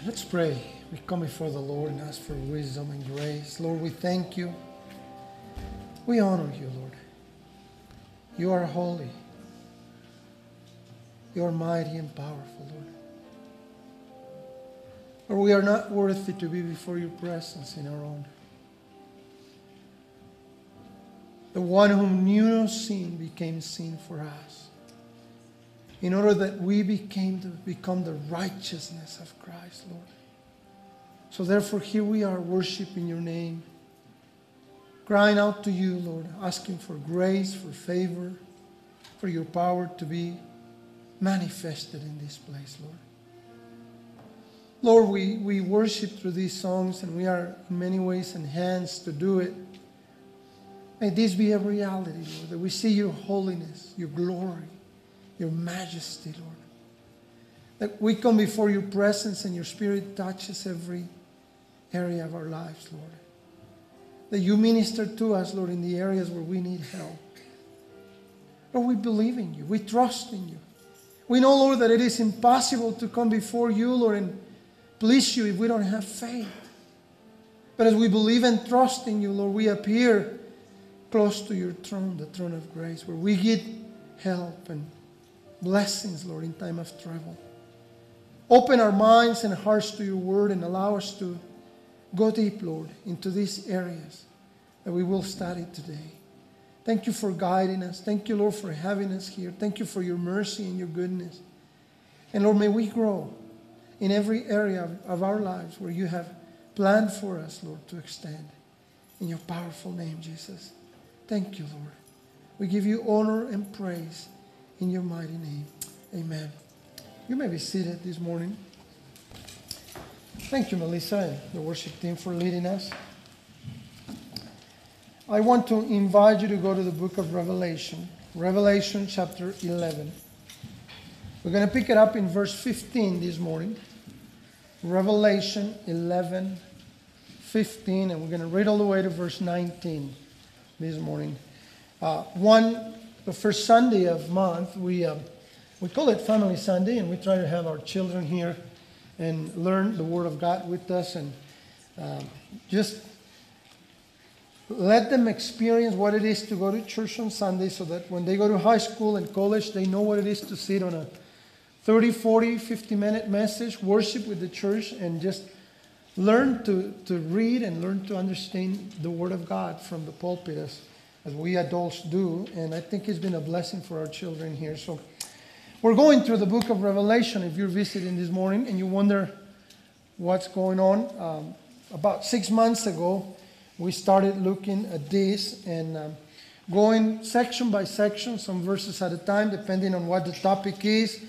Let's pray. We come before the Lord and ask for wisdom and grace. Lord, we thank you. We honor you, Lord. You are holy. You are mighty and powerful, Lord. Lord, we are not worthy to be before your presence in our own. The one whom knew no sin became sin for us, in order that we become the righteousness of Christ, Lord. So therefore, here we are worshiping your name, crying out to you, Lord, asking for grace, for favor, for your power to be manifested in this place, Lord. Lord, we worship through these songs, and we are in many ways enhanced to do it. May this be a reality, Lord, that we see your holiness, your glory, your majesty, Lord. That we come before your presence and your Spirit touches every area of our lives, Lord. That you minister to us, Lord, in the areas where we need help. Lord, we believe in you. We trust in you. We know, Lord, that it is impossible to come before you, Lord, and please you if we don't have faith. But as we believe and trust in you, Lord, we appear close to your throne, the throne of grace, where we get help and blessings, Lord, in time of trouble. Open our minds and hearts to your word and allow us to go deep, Lord, into these areas that we will study today. Thank you for guiding us. Thank you, Lord, for having us here. Thank you for your mercy and your goodness. And Lord, may we grow in every area of our lives where you have planned for us, Lord, to extend. In your powerful name, Jesus. Thank you, Lord. We give you honor and praise in your mighty name. Amen. You may be seated this morning. Thank you, Melissa, and the worship team for leading us. I want to invite you to go to the book of Revelation, Revelation chapter 11. We're going to pick it up in verse 15 this morning. Revelation 11, 15, and we're going to read all the way to verse 19 this morning. The first Sunday of month, we call it Family Sunday, and we try to have our children here and learn the Word of God with us, and just let them experience what it is to go to church on Sunday, so that when they go to high school and college, they know what it is to sit on a 30, 40, 50-minute message, worship with the church, and just learn to read and learn to understand the Word of God from the pulpit as we adults do. And I think it's been a blessing for our children here. So we're going through the book of Revelation. If you're visiting this morning and you wonder what's going on, about 6 months ago, we started looking at this and going section by section, some verses at a time, depending on what the topic is.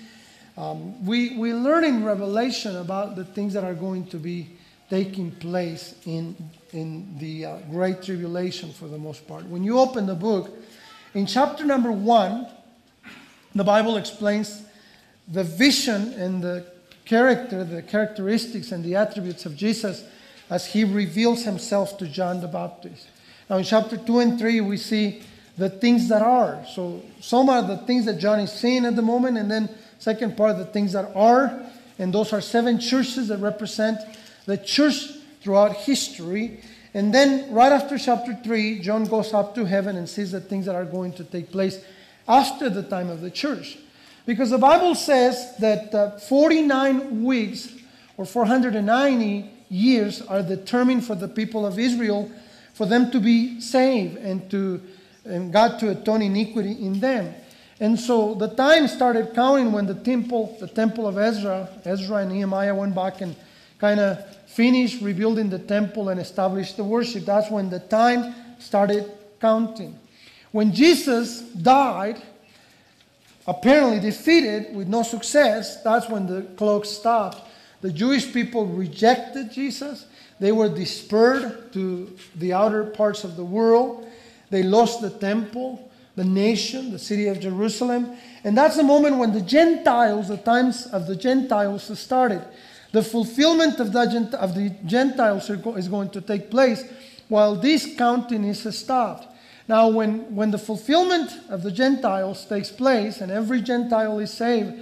We learn in Revelation about the things that are going to be taking place in the Great Tribulation for the most part. When you open the book, in chapter number 1, the Bible explains the vision and the characteristics and the attributes of Jesus as he reveals himself to John the Baptist. Now in chapter 2 and 3, we see the things that are. So some are the things that John is seeing at the moment, and then second part, the things that are. And those are 7 churches that represent the church throughout history. And then right after chapter 3, John goes up to heaven and sees the things that are going to take place after the time of the church. Because the Bible says that 49 weeks or 490 years are determined for the people of Israel for them to be saved and God to atone iniquity in them. And so the time started counting when the temple of Ezra and Nehemiah went back and kind of finished rebuilding the temple and established the worship. That's when the time started counting. When Jesus died, apparently defeated with no success, that's when the clock stopped. The Jewish people rejected Jesus. They were dispersed to the outer parts of the world. They lost the temple, the nation, the city of Jerusalem. And that's the moment when the times of the Gentiles started. The fulfillment of the Gentiles is going to take place while this counting is stopped. Now, when the fulfillment of the Gentiles takes place and every Gentile is saved,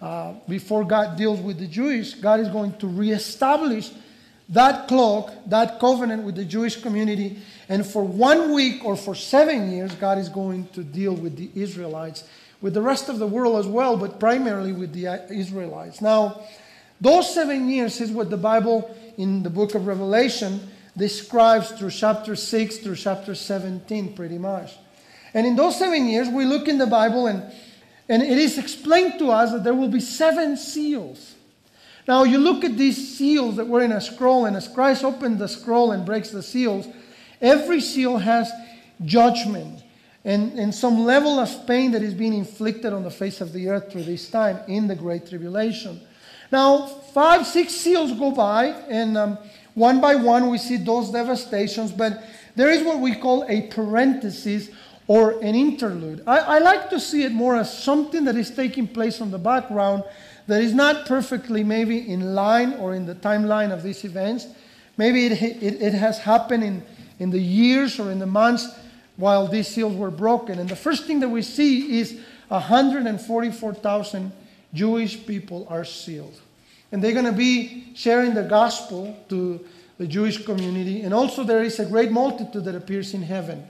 before God deals with the Jewish, God is going to reestablish that cloak, that covenant with the Jewish community. And for 1 week or for 7 years, God is going to deal with the Israelites, with the rest of the world as well, but primarily with the Israelites. Now, those 7 years is what the Bible in the book of Revelation describes through chapter 6 through chapter 17 pretty much. And in those 7 years, we look in the Bible and it is explained to us that there will be 7 seals. Now you look at these seals that were in a scroll, and as Christ opened the scroll and breaks the seals, every seal has judgment and some level of pain that is being inflicted on the face of the earth through this time in the Great Tribulation. Now 5, 6 seals go by, and one by one we see those devastations, but there is what we call a parenthesis or an interlude. I like to see it more as something that is taking place on the background that is not perfectly maybe in line or in the timeline of these events. Maybe it has happened in the years or in the months while these seals were broken. And the first thing that we see is 144,000 Jewish people are sealed. And they're going to be sharing the gospel to the Jewish community. And also there is a great multitude that appears in heaven.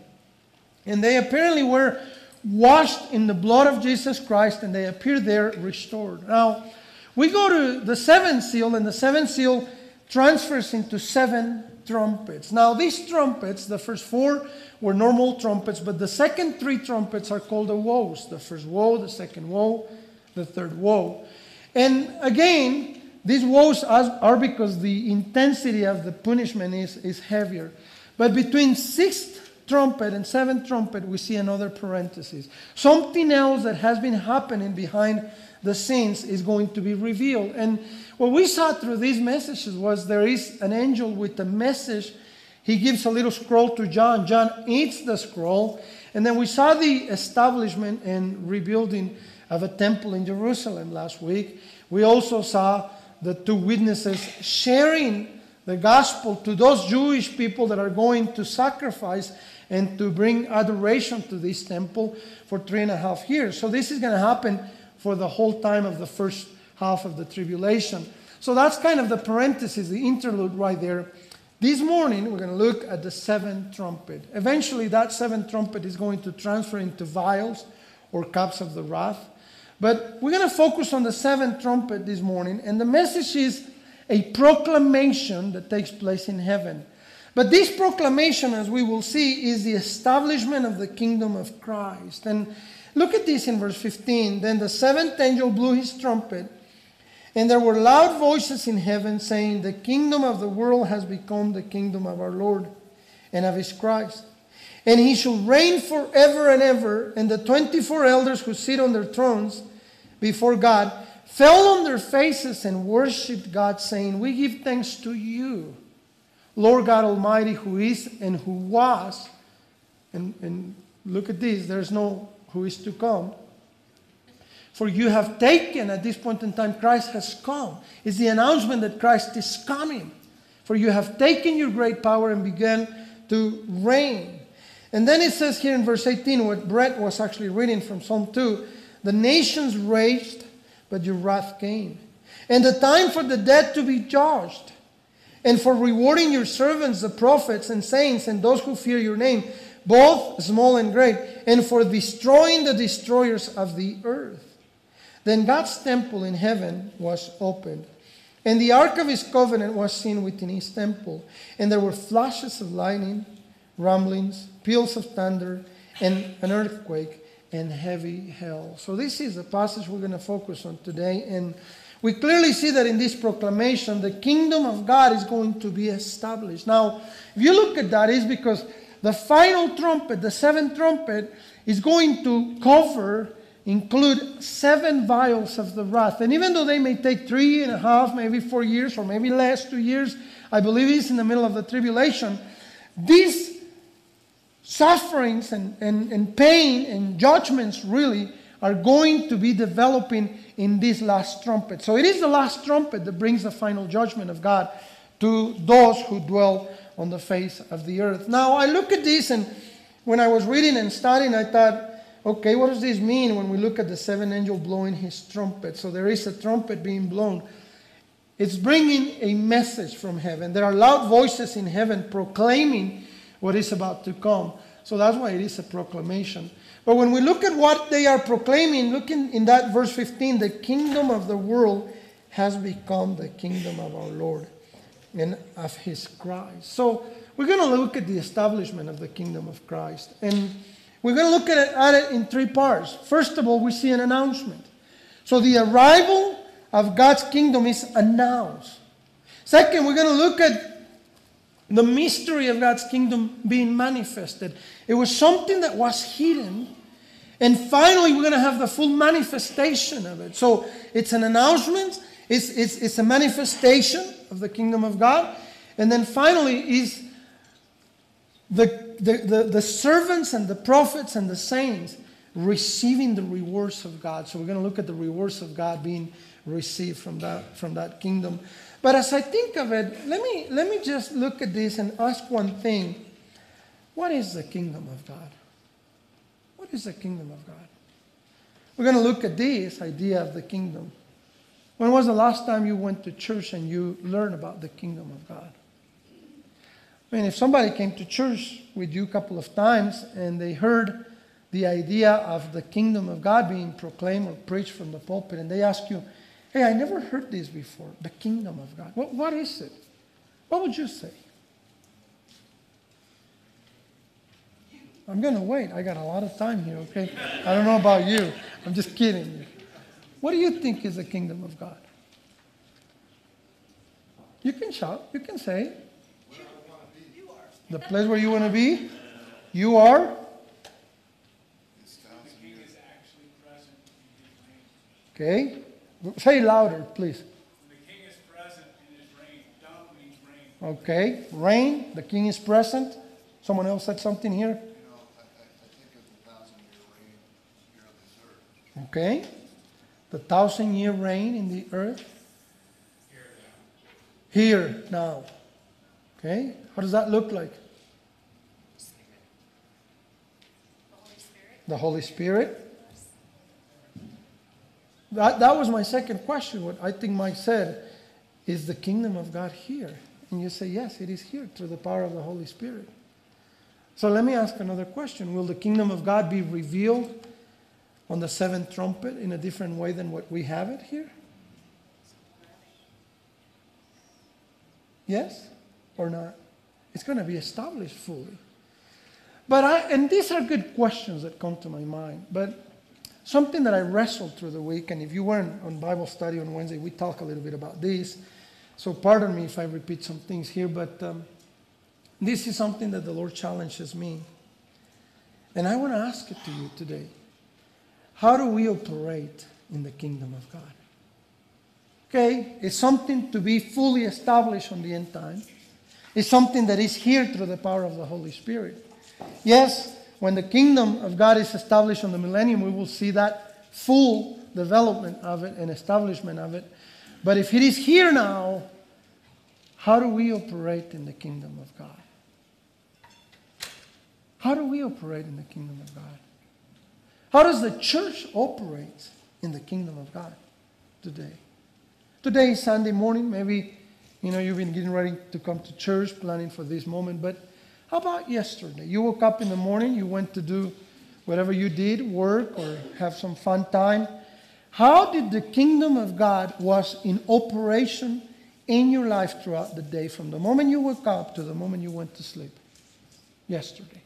And they apparently were washed in the blood of Jesus Christ, and they appear there restored. Now, we go to the 7th seal, and the 7th seal transfers into 7 trumpets. Now, these trumpets, the first 4 were normal trumpets, but the second 3 trumpets are called the woes. The first woe, the second woe, the third woe. And again, these woes are because the intensity of the punishment is heavier. But between 6th trumpet and 7th trumpet, we see another parenthesis. Something else that has been happening behind the scenes is going to be revealed. And what we saw through these messages was there is an angel with a message. He gives a little scroll to John. John eats the scroll. And then we saw the establishment and rebuilding of a temple in Jerusalem last week. We also saw the 2 witnesses sharing the gospel to those Jewish people that are going to sacrifice and to bring adoration to this temple for 3.5 years. So this is going to happen for the whole time of the first half of the tribulation. So that's kind of the parenthesis, the interlude right there. This morning, we're going to look at the 7th trumpet. Eventually, that 7th trumpet is going to transfer into vials or cups of the wrath. But we're going to focus on the 7th trumpet this morning. And the message is a proclamation that takes place in heaven. But this proclamation, as we will see, is the establishment of the kingdom of Christ. And look at this in verse 15. Then the 7th angel blew his trumpet, and there were loud voices in heaven saying, "The kingdom of the world has become the kingdom of our Lord and of his Christ. And he shall reign forever and ever." And the 24 elders who sit on their thrones before God fell on their faces and worshipped God, saying, "We give thanks to you, Lord God Almighty, who is and who was." And look at this, there's no who is to come. "For you have taken," at this point in time, Christ has come. It's the announcement that Christ is coming. "For you have taken your great power and begun to reign." And then it says here in verse 18, what Brett was actually reading from Psalm 2, "The nations raged, but your wrath came. And the time for the dead to be judged, and for rewarding your servants, the prophets and saints, and those who fear your name, both small and great, and for destroying the destroyers of the earth." Then God's temple in heaven was opened, and the ark of his covenant was seen within his temple. And there were flashes of lightning, rumblings, peals of thunder, and an earthquake, and heavy hail. So this is the passage we're going to focus on today. And we clearly see that in this proclamation, the kingdom of God is going to be established. Now, if you look at that, it's because the final trumpet, the 7th trumpet, is going to include 7 vials of the wrath. And even though they may take 3.5, maybe 4 years, or maybe less, 2 years, I believe it's in the middle of the tribulation, these sufferings and pain and judgments really are going to be developing in this last trumpet. So it is the last trumpet that brings the final judgment of God to those who dwell on the face of the earth. Now, I look at this, and when I was reading and studying, I thought, Okay, what does this mean when we look at the seventh angel blowing his trumpet? So there is a trumpet being blown. It's bringing a message from heaven. There are loud voices in heaven proclaiming what is about to come. So that's why it is a proclamation. But when we look at what they are proclaiming, looking in that verse 15, the kingdom of the world has become the kingdom of our Lord and of his Christ. So we're going to look at the establishment of the kingdom of Christ. And we're going to look at it in three parts. First of all, we see an announcement. So the arrival of God's kingdom is announced. Second, we're going to look at the mystery of God's kingdom being manifested. It was something that was hidden. And finally, we're going to have the full manifestation of it. So it's an announcement. It's a manifestation of the kingdom of God. And then finally is the servants and the prophets and the saints receiving the rewards of God. So we're going to look at the rewards of God being received from that kingdom. But as I think of it, let me just look at this and ask one thing. What is the kingdom of God? What is the kingdom of God? We're going to look at this idea of the kingdom. When was the last time you went to church and you learned about the kingdom of God? I mean, if somebody came to church with you a couple of times and they heard the idea of the kingdom of God being proclaimed or preached from the pulpit, and they ask you, hey, I never heard this before, the kingdom of God. What is it? What would you say? I'm going to wait. I got a lot of time here, okay? I don't know about you. I'm just kidding you. What do you think is the kingdom of God? You can shout. You can say. The place where you want to be. You are. Okay. Say louder, please. The king is present in his reign. Dam means reign. Okay. Reign. The king is present. Someone else said something here? I think of the 1,000-year reign here on this earth. Okay. The 1,000-year reign in the earth. Here now. Okay. What does that look like? The Holy Spirit. That was my second question. What I think Mike said, is the kingdom of God here? And you say, yes, it is here through the power of the Holy Spirit. So let me ask another question. Will the kingdom of God be revealed on the seventh trumpet in a different way than what we have it here? Yes or not? It's going to be established fully. And these are good questions that come to my mind. But something that I wrestled through the week, and if you weren't on Bible study on Wednesday, we talk a little bit about this. So pardon me if I repeat some things here, but this is something that the Lord challenges me. And I want to ask it to you today. How do we operate in the kingdom of God? Okay, it's something to be fully established on the end time. It's something that is here through the power of the Holy Spirit. Yes, when the kingdom of God is established on the millennium, we will see that full development of it and establishment of it. But if it is here now, how do we operate in the kingdom of God? How do we operate in the kingdom of God? How does the church operate in the kingdom of God today? Today is Sunday morning. Maybe, you've been getting ready to come to church, planning for this moment. But how about yesterday? You woke up in the morning, you went to do whatever you did, work or have some fun time. How did the kingdom of God was in operation in your life throughout the day, from the moment you woke up to the moment you went to sleep yesterday?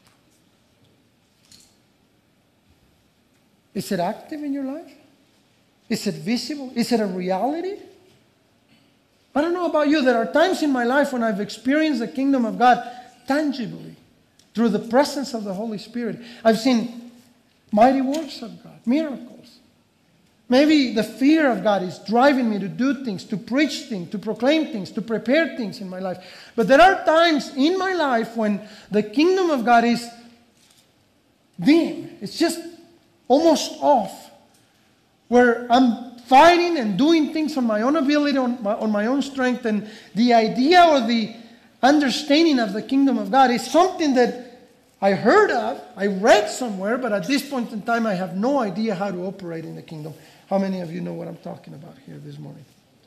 Is it active in your life? Is it visible? Is it a reality? I don't know about you. There are times in my life when I've experienced the kingdom of God tangibly through the presence of the Holy Spirit. I've seen mighty works of God, miracles. Maybe the fear of God is driving me to do things, to preach things, to proclaim things, to prepare things in my life. But there are times in my life when the kingdom of God is dim. It's just almost off, where I'm fighting and doing things on my own ability, on my own strength, and the idea or the understanding of the kingdom of God is something that I heard of, I read somewhere, but at this point in time, I have no idea how to operate in the kingdom. How many of you know what I'm talking about here this morning?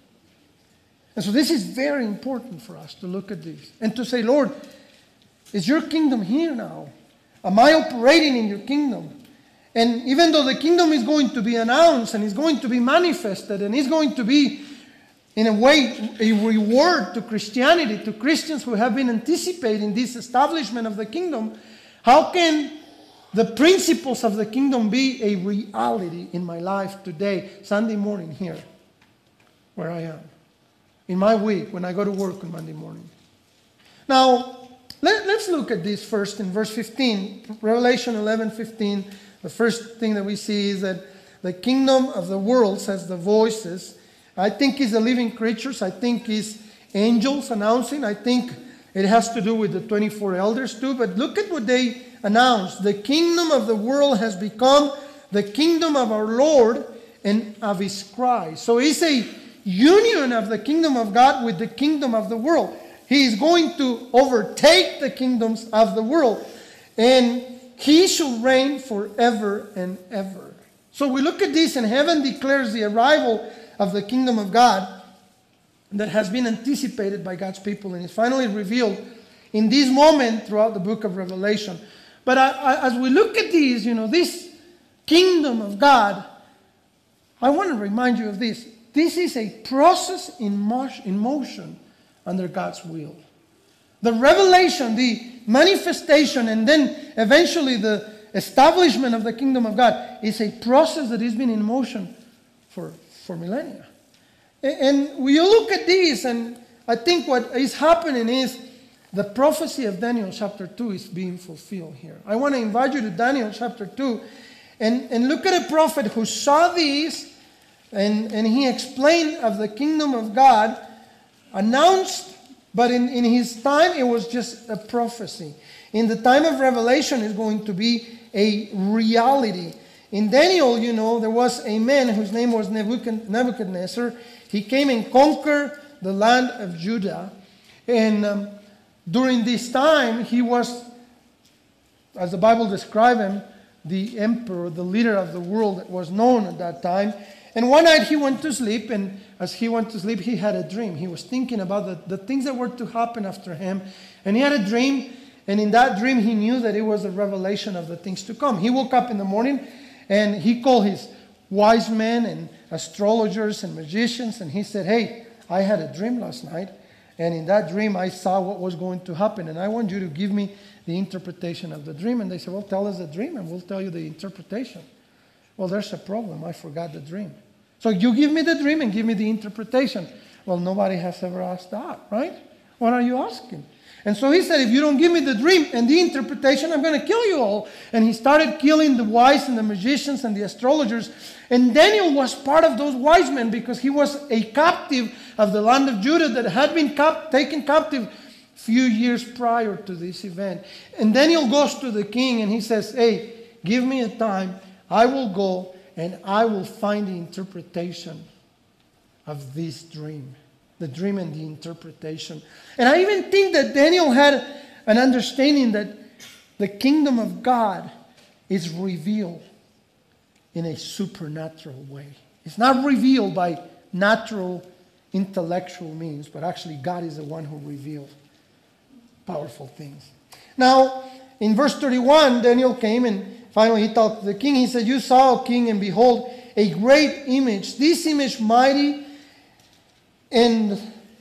And so this is very important for us to look at this and to say, Lord, is your kingdom here now? Am I operating in your kingdom? And even though the kingdom is going to be announced and is going to be manifested and is going to be, in a way, a reward to Christianity, to Christians who have been anticipating this establishment of the kingdom, how can the principles of the kingdom be a reality in my life today, Sunday morning here, where I am? In my week, when I go to work on Monday morning. Now, let's look at this first in verse 15. Revelation 11:15. The first thing that we see is that the kingdom of the world, says the voices, I think is the living creatures. I think is angels announcing. I think it has to do with the 24 elders too. But look at what they announced. The kingdom of the world has become the kingdom of our Lord and of his Christ. So it's a union of the kingdom of God with the kingdom of the world. He is going to overtake the kingdoms of the world. And he shall reign forever and ever. So we look at this, and heaven declares the arrival of the kingdom of God that has been anticipated by God's people and is finally revealed in this moment throughout the book of Revelation. But as we look at these, this kingdom of God, I want to remind you of this. This is a process in motion under God's will. The revelation, the manifestation, and then eventually the establishment of the kingdom of God is a process that has been in motion for millennia. And we look at this, and I think what is happening is the prophecy of Daniel chapter 2 is being fulfilled here. I want to invite you to Daniel chapter 2 and look at a prophet who saw this, and he explained of the kingdom of God, announced, but in his time it was just a prophecy. In the time of Revelation it's going to be a reality. In Daniel, there was a man whose name was Nebuchadnezzar. He came and conquered the land of Judah. And during this time, he was, as the Bible describes him, the emperor, the leader of the world that was known at that time. And one night he went to sleep, and as he went to sleep, he had a dream. He was thinking about the things that were to happen after him. And he had a dream, and in that dream, he knew that it was a revelation of the things to come. He woke up in the morning, and he called his wise men and astrologers and magicians, and he said, hey, I had a dream last night, and in that dream I saw what was going to happen, and I want you to give me the interpretation of the dream. And they said, well, tell us the dream, and we'll tell you the interpretation. Well, there's a problem. I forgot the dream. So you give me the dream and give me the interpretation. Well, nobody has ever asked that, right? What are you asking? And so he said, if you don't give me the dream and the interpretation, I'm going to kill you all. And he started killing the wise and the magicians and the astrologers. And Daniel was part of those wise men because he was a captive of the land of Judah that had been taken captive a few years prior to this event. And Daniel goes to the king and he says, hey, give me a time. I will go and I will find the interpretation of this dream. The dream and the interpretation. And I even think that Daniel had an understanding that the kingdom of God is revealed in a supernatural way. It's not revealed by natural, intellectual means, but actually God is the one who reveals powerful things. Now, in verse 31, Daniel came and finally he talked to the king. He said, you saw, O king, and behold, a great image. This image mighty and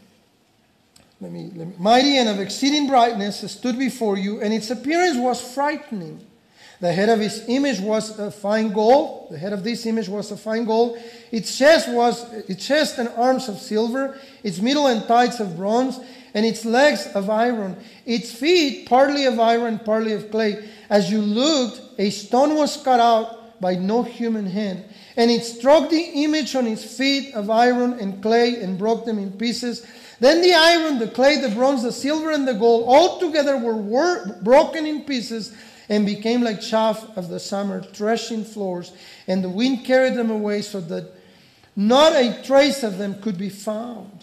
mighty and of exceeding brightness stood before you, and its appearance was frightening. The head of his image was a fine gold. The head of this image was a fine gold. Its chest and arms of silver, its middle and thighs of bronze, and its legs of iron. Its feet partly of iron, partly of clay. As you looked, a stone was cut out by no human hand. And it struck the image on its feet of iron and clay and broke them in pieces. Then the iron, the clay, the bronze, the silver, and the gold all together were broken in pieces and became like chaff of the summer, threshing floors. And the wind carried them away so that not a trace of them could be found.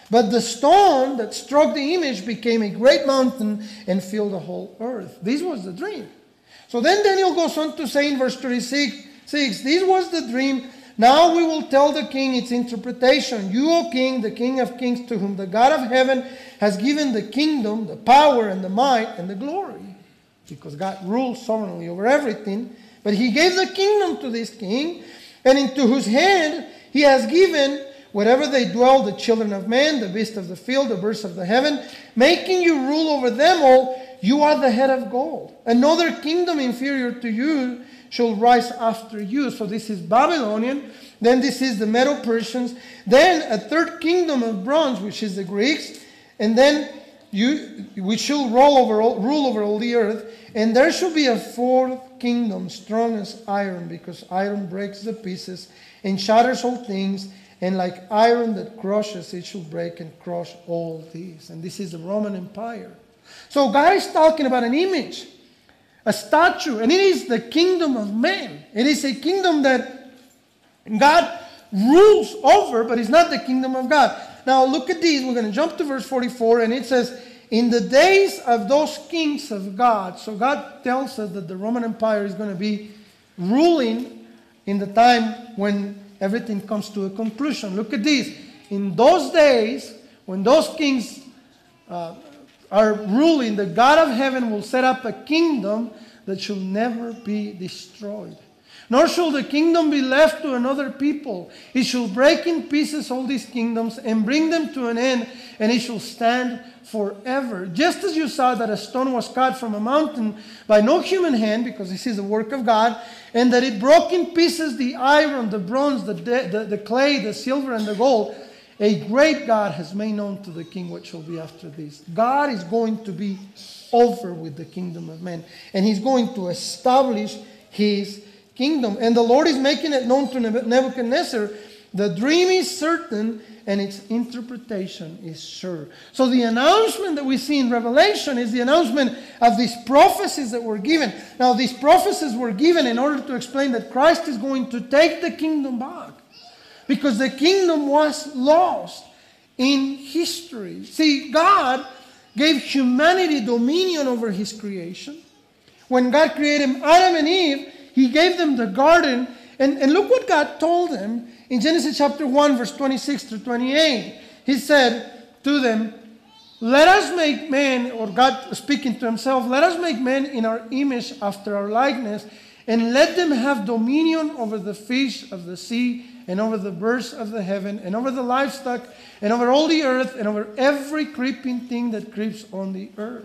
But the stone that struck the image became a great mountain and filled the whole earth. This was the dream. So then Daniel goes on to say in verse 36, this was the dream. Now we will tell the king its interpretation. You, O king, the king of kings, to whom the God of heaven has given the kingdom, the power, and the might, and the glory. Because God rules sovereignly over everything. But he gave the kingdom to this king, and into whose hand he has given wherever they dwell, the children of men, the beasts of the field, the birds of the heaven, making you rule over them all. You are the head of gold. Another kingdom inferior to you shall rise after you. So this is Babylonian. Then this is the Medo-Persians. Then a third kingdom of bronze, which is the Greeks. And then we shall rule over all the earth. And there shall be a fourth kingdom, strong as iron, because iron breaks the pieces and shatters all things. And like iron that crushes, it shall break and crush all these. And this is the Roman Empire. So God is talking about an image, a statue, and it is the kingdom of man. It is a kingdom that God rules over, but it's not the kingdom of God. Now look at these. We're going to jump to verse 44, and it says, in the days of those kings of God. So God tells us that the Roman Empire is going to be ruling in the time when everything comes to a conclusion. Look at this. In those days, when those kings are ruling, the God of heaven will set up a kingdom that shall never be destroyed. Nor shall the kingdom be left to another people. He shall break in pieces all these kingdoms and bring them to an end, and it shall stand forever. Just as you saw that a stone was cut from a mountain by no human hand, because this is the work of God, and that it broke in pieces the iron, the bronze, the clay, the silver, and the gold, a great God has made known to the king what shall be after this. God is going to be over with the kingdom of man, and he's going to establish his kingdom. And the Lord is making it known to Nebuchadnezzar. The dream is certain and its interpretation is sure. So the announcement that we see in Revelation is the announcement of these prophecies that were given. Now these prophecies were given in order to explain that Christ is going to take the kingdom back, because the kingdom was lost in history. See, God gave humanity dominion over his creation. When God created Adam and Eve, he gave them the garden. And look what God told them in Genesis chapter 1, verse 26 through 28. He said to them, let us make man, or God speaking to himself, let us make man in our image after our likeness, and let them have dominion over the fish of the sea, and over the birds of the heaven, and over the livestock, and over all the earth, and over every creeping thing that creeps on the earth.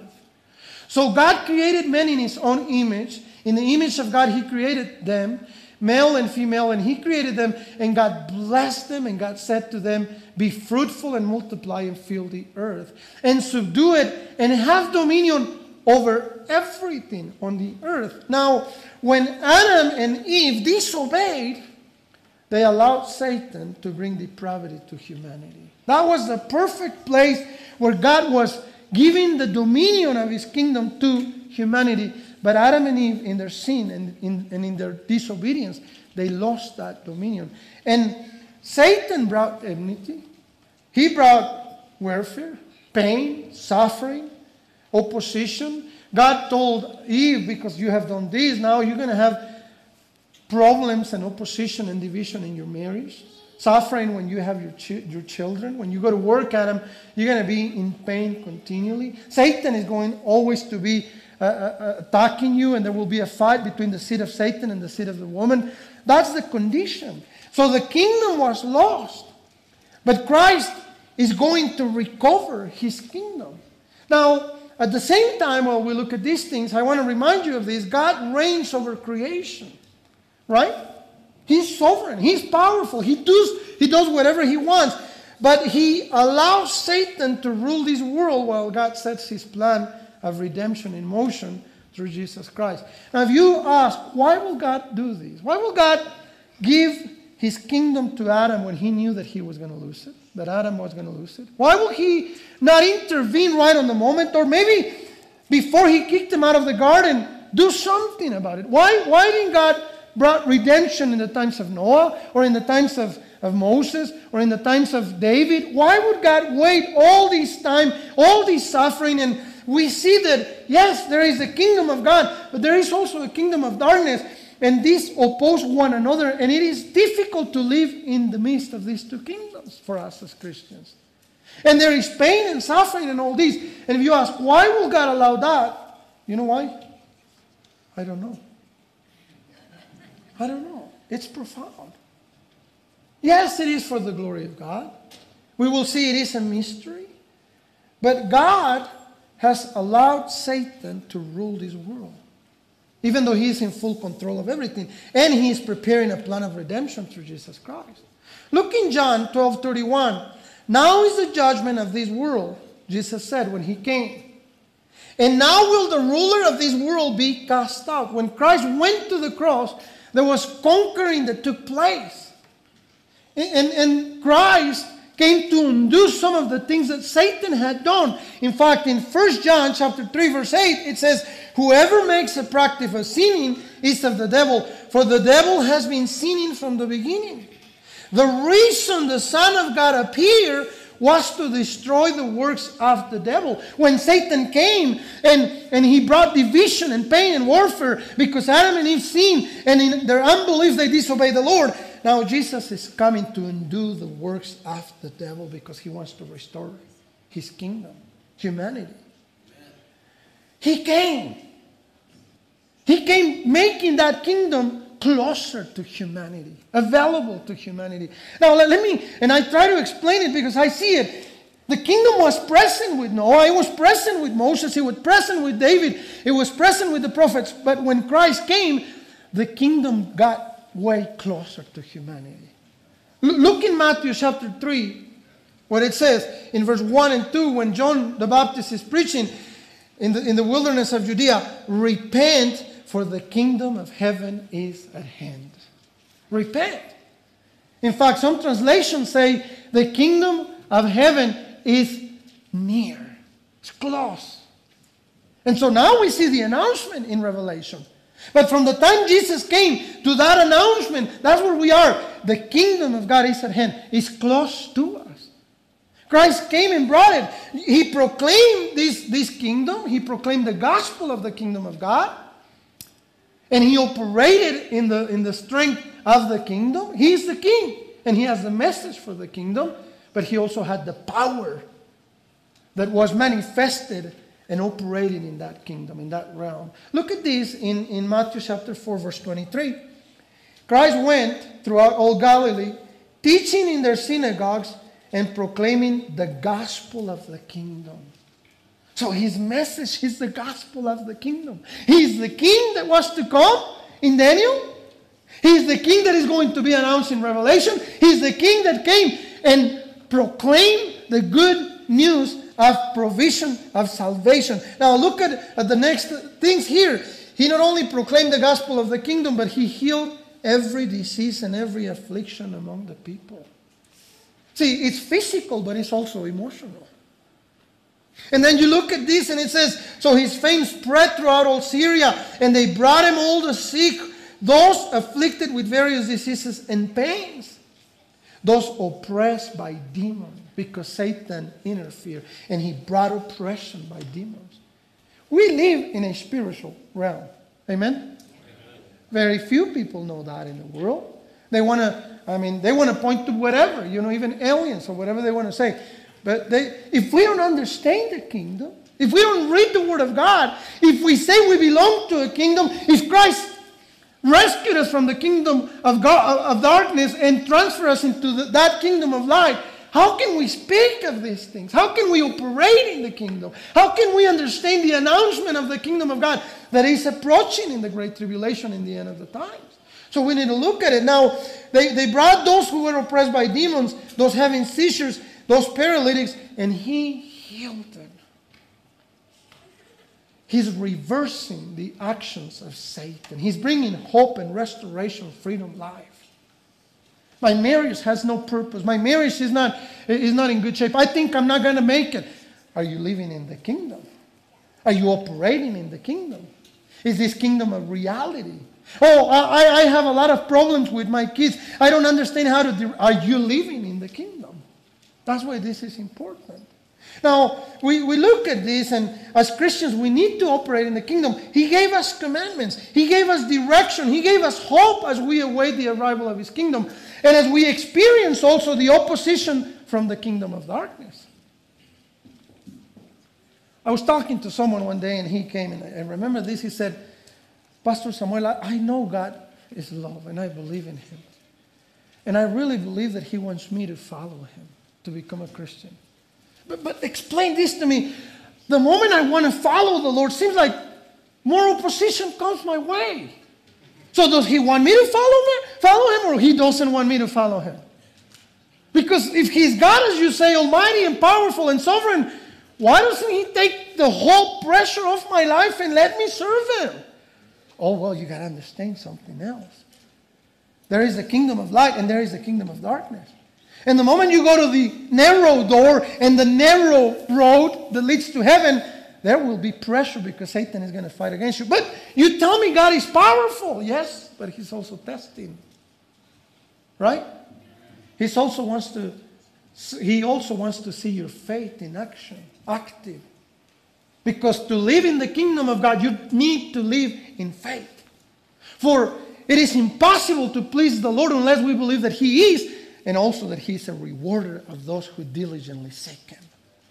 So God created men in his own image. In the image of God, he created them, male and female, and he created them, and God blessed them, and God said to them, be fruitful and multiply and fill the earth, and subdue it, and have dominion over everything on the earth. Now, when Adam and Eve disobeyed, they allowed Satan to bring depravity to humanity. That was the perfect place where God was giving the dominion of his kingdom to humanity. But Adam and Eve, in their sin and in their disobedience, they lost that dominion. And Satan brought enmity. He brought warfare, pain, suffering, opposition. God told Eve, because you have done this, now you're going to have problems and opposition and division in your marriage. Suffering when you have your children. When you go to work, Adam, you're going to be in pain continually. Satan is going always to be attacking you, and there will be a fight between the seed of Satan and the seed of the woman. That's the condition. So the kingdom was lost, but Christ is going to recover his kingdom. Now, at the same time, while we look at these things, I want to remind you of this. God reigns over creation, right? He's sovereign. He's powerful. He does whatever he wants, but he allows Satan to rule this world while God sets his plan of redemption in motion through Jesus Christ. Now, if you ask, why will God do this? Why will God give his kingdom to Adam when he knew that he was going to lose it, that Adam was going to lose it? Why will he not intervene right on the moment, or maybe before he kicked him out of the garden, do something about it? Why didn't God brought redemption in the times of Noah or in the times of Moses or in the times of David, why would God wait all this time, all this suffering? And we see that, yes, there is a kingdom of God, but there is also a kingdom of darkness. And these oppose one another. And it is difficult to live in the midst of these two kingdoms for us as Christians. And there is pain and suffering and all this. And if you ask, why will God allow that? You know why? I don't know. I don't know. It's profound. Yes, it is for the glory of God. We will see it is a mystery. But God has allowed Satan to rule this world, even though he is in full control of everything. And he is preparing a plan of redemption through Jesus Christ. Look in John 12:31. Now is the judgment of this world, Jesus said when he came. And now will the ruler of this world be cast out. When Christ went to the cross, there was conquering that took place. And Christ came to undo some of the things that Satan had done. In fact, in 1 John chapter 3, verse 8, it says, whoever makes a practice of sinning is of the devil, for the devil has been sinning from the beginning. The reason the Son of God appeared was to destroy the works of the devil. When Satan came and he brought division and pain and warfare because Adam and Eve sinned and in their unbelief they disobeyed the Lord. Now Jesus is coming to undo the works of the devil because he wants to restore his kingdom, humanity. He came. He came making that kingdom closer to humanity, available to humanity. Now let me, and I try to explain it because I see it. The kingdom was present with Noah, it was present with Moses, it was present with David, it was present with the prophets. But when Christ came, the kingdom got way closer to humanity. Look in Matthew chapter 3, what it says in verse 1 and 2, when John the Baptist is preaching in the wilderness of Judea, repent, for the kingdom of heaven is at hand. Repent. In fact, some translations say the kingdom of heaven is near. It's close. And so now we see the announcement in Revelation. But from the time Jesus came to that announcement, that's where we are. The kingdom of God is at hand. It's close to us. Christ came and brought it. He proclaimed this kingdom. He proclaimed the gospel of the kingdom of God. And he operated in the strength of the kingdom. He is the king. And he has the message for the kingdom. But he also had the power that was manifested and operated in that kingdom, in that realm. Look at this in Matthew chapter 4, verse 23. Christ went throughout all Galilee, teaching in their synagogues and proclaiming the gospel of the kingdom. So his message is the gospel of the kingdom. He's the king that was to come in Daniel. He's the king that is going to be announced in Revelation. He's the king that came and proclaimed the good news of provision, of salvation. Now look at the next things here. He not only proclaimed the gospel of the kingdom, but he healed every disease and every affliction among the people. See, it's physical, but it's also emotional. And then you look at this and it says, so his fame spread throughout all Syria, and they brought him all the sick, those afflicted with various diseases and pains, those oppressed by demons, because Satan interfered and he brought oppression by demons. We live in a spiritual realm. Amen? Very few people know that in the world. They want to point to whatever, even aliens or whatever they want to say. But if we don't understand the kingdom, if we don't read the Word of God, if we say we belong to a kingdom, if Christ rescued us from the kingdom of darkness and transfer us into that kingdom of light, how can we speak of these things? How can we operate in the kingdom? How can we understand the announcement of the kingdom of God that is approaching in the great tribulation in the end of the times? So we need to look at it. Now, they brought those who were oppressed by demons, those having seizures, those paralytics, and he healed them. He's reversing the actions of Satan. He's bringing hope and restoration, freedom, life. My marriage has no purpose. My marriage is not in good shape. I think I'm not going to make it. Are you living in the kingdom? Are you operating in the kingdom? Is this kingdom a reality? Oh, I have a lot of problems with my kids. I don't understand how to do. Are you living in the kingdom? That's why this is important. Now, we look at this, and as Christians, we need to operate in the kingdom. He gave us commandments. He gave us direction. He gave us hope as we await the arrival of His kingdom. And as we experience also the opposition from the kingdom of darkness. I was talking to someone one day, and he came, and I remember this. He said, Pastor Samuel, I know God is love, and I believe in Him. And I really believe that He wants me to follow Him, to become a Christian. But explain this to me. The moment I want to follow the Lord, seems like more opposition comes my way. So does He want me to follow Him, or He doesn't want me to follow Him? Because if He's God, as you say, almighty and powerful and sovereign, why doesn't He take the whole pressure off my life and let me serve Him? Oh, well, you got to understand something else. There is the kingdom of light and there is the kingdom of darkness. And the moment you go to the narrow door and the narrow road that leads to heaven, there will be pressure because Satan is going to fight against you. But you tell me God is powerful. Yes, but He's also testing. Right? He also wants to see your faith in action, active. Because to live in the kingdom of God, you need to live in faith. For it is impossible to please the Lord unless we believe that He is, and also that He is a rewarder of those who diligently seek Him.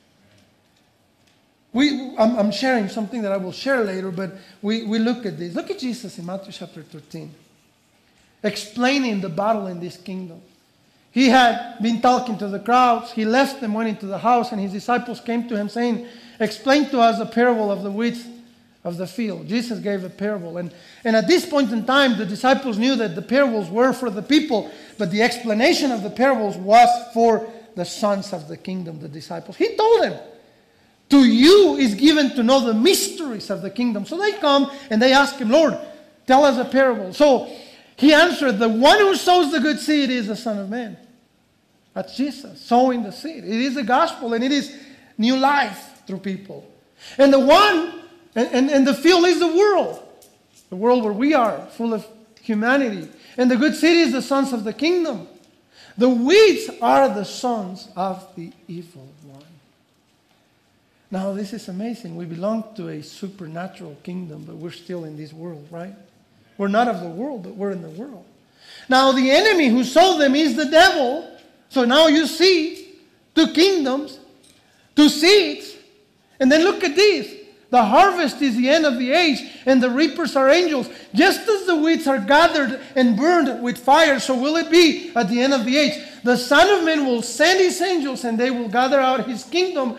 I'm sharing something that I will share later, but we look at this. Look at Jesus in Matthew chapter 13, explaining the battle in this kingdom. He had been talking to the crowds. He left them, went into the house, and His disciples came to Him saying, explain to us the parable of the weeds of the field. Jesus gave a parable. And at this point in time, the disciples knew that the parables were for the people, but the explanation of the parables was for the sons of the kingdom, the disciples. He told them, to you is given to know the mysteries of the kingdom. So they come and they ask Him, Lord, tell us a parable. So He answered, the one who sows the good seed is the Son of Man. That's Jesus, sowing the seed. It is the gospel, and it is new life through people. And the one, and the field is the world where we are, full of humanity. And the good seed is the sons of the kingdom. The weeds are the sons of the evil one. Now, this is amazing. We belong to a supernatural kingdom, but we're still in this world, right? We're not of the world, but we're in the world. Now, the enemy who sold them is the devil. So now you see two kingdoms, two seeds. And then look at this. The harvest is the end of the age, and the reapers are angels. Just as the weeds are gathered and burned with fire, so will it be at the end of the age. The Son of Man will send His angels, and they will gather out of His kingdom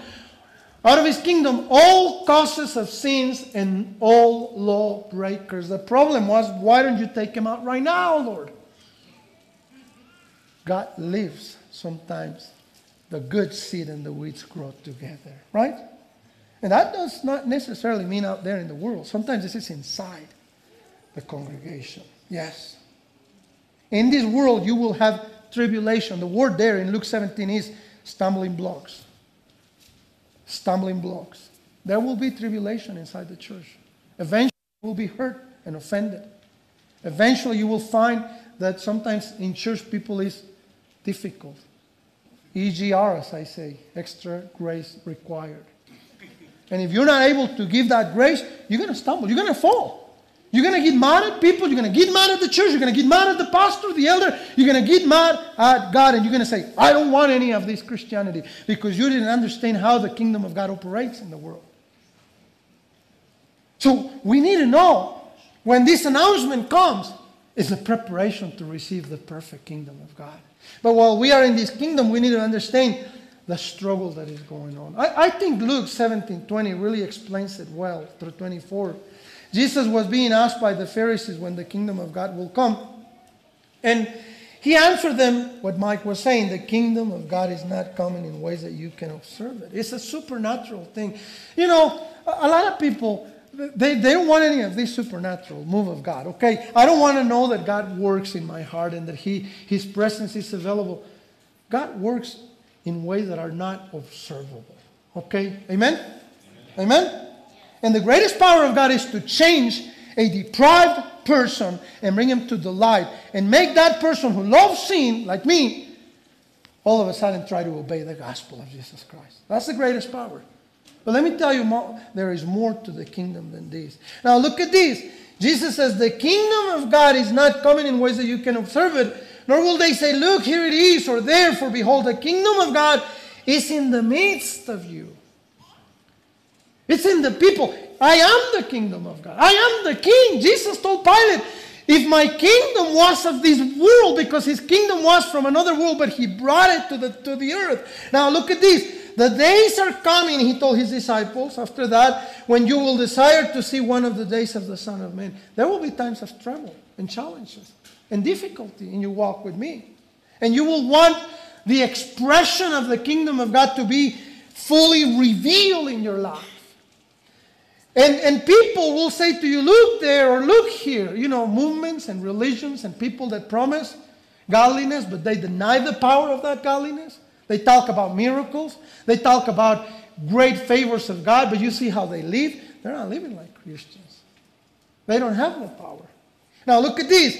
all causes of sins and all law breakers. The problem was, why don't you take them out right now, Lord? God lives sometimes. The good seed and the weeds grow together, right? And that does not necessarily mean out there in the world. Sometimes this is inside the congregation. Yes. In this world, you will have tribulation. The word there in Luke 17 is stumbling blocks. Stumbling blocks. There will be tribulation inside the church. Eventually, you will be hurt and offended. Eventually, you will find that sometimes in church people is difficult. EGR, as I say, extra grace required. And if you're not able to give that grace, you're going to stumble. You're going to fall. You're going to get mad at people. You're going to get mad at the church. You're going to get mad at the pastor, the elder. You're going to get mad at God. And you're going to say, I don't want any of this Christianity, because you didn't understand how the kingdom of God operates in the world. So we need to know when this announcement comes, it's a preparation to receive the perfect kingdom of God. But while we are in this kingdom, we need to understand the struggle that is going on. I think Luke 17:20 really explains it well through 24. Jesus was being asked by the Pharisees when the kingdom of God will come. And He answered them what Mike was saying. The kingdom of God is not coming in ways that you can observe it. It's a supernatural thing. You know, a lot of people, they don't want any of this supernatural move of God. Okay, I don't want to know that God works in my heart and that His presence is available. God works in ways that are not observable. Okay? Amen? Amen? And the greatest power of God is to change a deprived person and bring him to the light and make that person who loves sin, like me, all of a sudden try to obey the gospel of Jesus Christ. That's the greatest power. But let me tell you more, there is more to the kingdom than this. Now look at this. Jesus says the kingdom of God is not coming in ways that you can observe it, nor will they say, look, here it is, or there, for behold, the kingdom of God is in the midst of you. It's in the people. I am the kingdom of God. I am the king. Jesus told Pilate, if my kingdom was of this world, because his kingdom was from another world, but he brought it to the earth. Now look at this. The days are coming, he told his disciples, after that, when you will desire to see one of the days of the Son of Man. There will be times of trouble and challenges and difficulty in your walk with me. And you will want the expression of the kingdom of God to be fully revealed in your life. And people will say to you, look there or look here. You know, movements and religions and people that promise godliness, but they deny the power of that godliness. They talk about miracles. They talk about great favors of God, but you see how they live. They're not living like Christians. They don't have the power. Now look at this.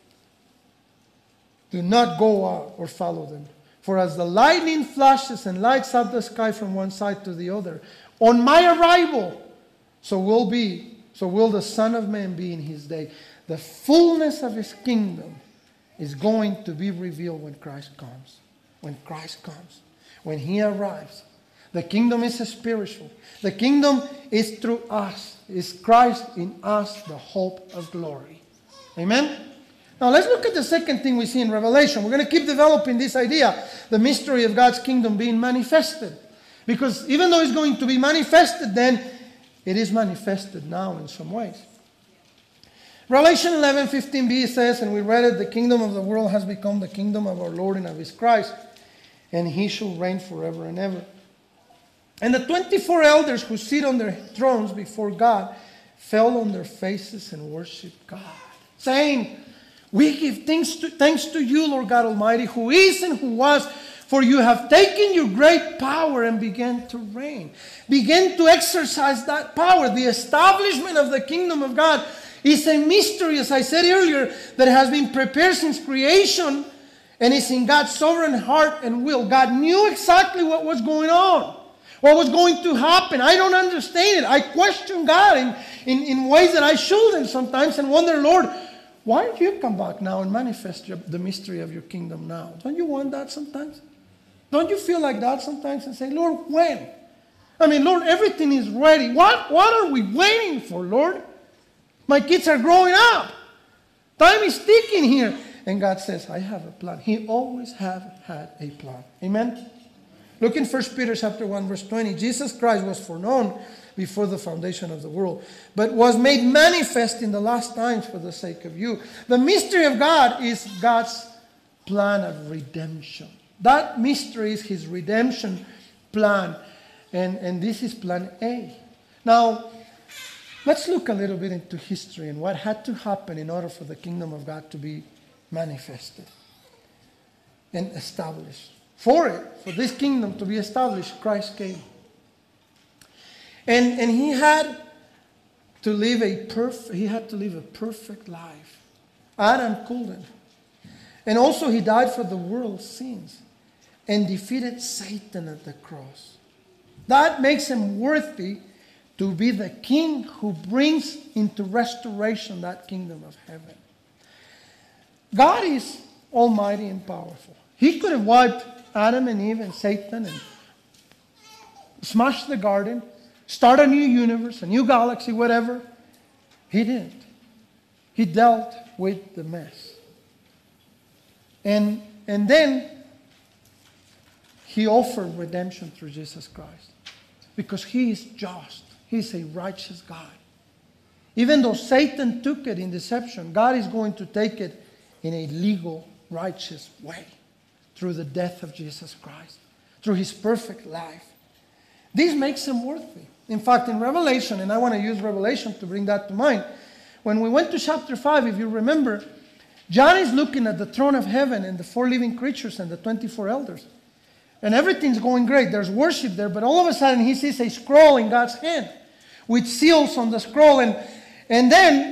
Do not go out or follow them. For as the lightning flashes and lights up the sky from one side to the other, on my arrival, so will the Son of Man be in his day. The fullness of his kingdom is going to be revealed when Christ comes. When Christ comes. When he arrives. The kingdom is spiritual. The kingdom is through us. Is Christ in us, the hope of glory. Amen? Now let's look at the second thing we see in Revelation. We're going to keep developing this idea. The mystery of God's kingdom being manifested. Because even though it's going to be manifested then, it is manifested now in some ways. Revelation 11:15b says, and we read it, the kingdom of the world has become the kingdom of our Lord and of his Christ, and he shall reign forever and ever. And the 24 elders who sit on their thrones before God fell on their faces and worshiped God, saying, we give thanks to you, Lord God Almighty, who is and who was, for you have taken your great power and began to reign. Begin to exercise that power. The establishment of the kingdom of God is a mystery, as I said earlier, that has been prepared since creation and is in God's sovereign heart and will. God knew exactly what was going on, what was going to happen. I don't understand it. I question God in ways that I shouldn't sometimes and wonder, Lord, why don't you come back now and manifest the mystery of your kingdom now? Don't you want that sometimes? Don't you feel like that sometimes and say, Lord, when? I mean, Lord, everything is ready. What are we waiting for, Lord? My kids are growing up. Time is ticking here. And God says, I have a plan. He always has had a plan. Amen? Look in 1 Peter chapter 1, verse 20. Jesus Christ was foreknown before the foundation of the world, but was made manifest in the last times for the sake of you. The mystery of God is God's plan of redemption. That mystery is his redemption plan. And this is plan A. Now, let's look a little bit into history and what had to happen in order for the kingdom of God to be manifested and established. For this kingdom to be established, Christ came. And he had to live a perfect life. Adam couldn't. And also he died for the world's sins and defeated Satan at the cross. That makes him worthy to be the king who brings into restoration that kingdom of heaven. God is almighty and powerful. He could have wiped Adam and Eve and Satan and smashed the garden, start a new universe, a new galaxy, whatever. He didn't. He dealt with the mess. And then he offered redemption through Jesus Christ. Because he is just. He's a righteous God. Even though Satan took it in deception, God is going to take it in a legal, righteous way. Through the death of Jesus Christ. Through his perfect life. This makes him worthy. In fact, in Revelation, and I want to use Revelation to bring that to mind. When we went to chapter 5, if you remember, John is looking at the throne of heaven and the 4 living creatures and the 24 elders. And everything's going great. There's worship there. But all of a sudden he sees a scroll in God's hand with seals on the scroll. And then